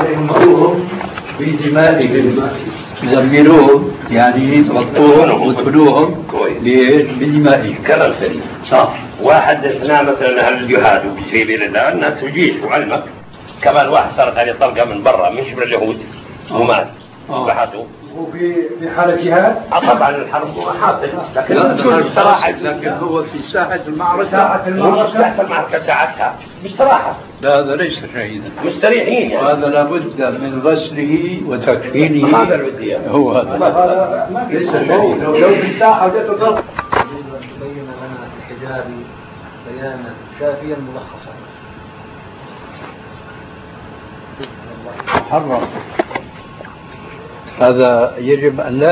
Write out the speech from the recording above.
يمسوهم بدمائهم، يزملوهم يعني يغطوهم ويدخلوهم بدمائهم. كلام سليم صح. واحد اثناء مثلا اهل الجهاد في سبيل الله الناس تجيش وعلمك كمان واحد سرق عليه طلقه من برا من شبه اليهود ومات بحثوا. وفي حالة جهاد طبعا الحرب حاصل، لكن لكن هو في ساحة المعركة ساعتها مستراحة. لا هذا ليس شهيدا، مستريحين يعني. وهذا لابد من غسله وتكفينه. هذا الودية هو هذا ليس شهيدا. لو في الساحة وجدته ضرب. بين لنا الحجاب بيانا شافيا ملخصا. محرم. هذا يجب أن لا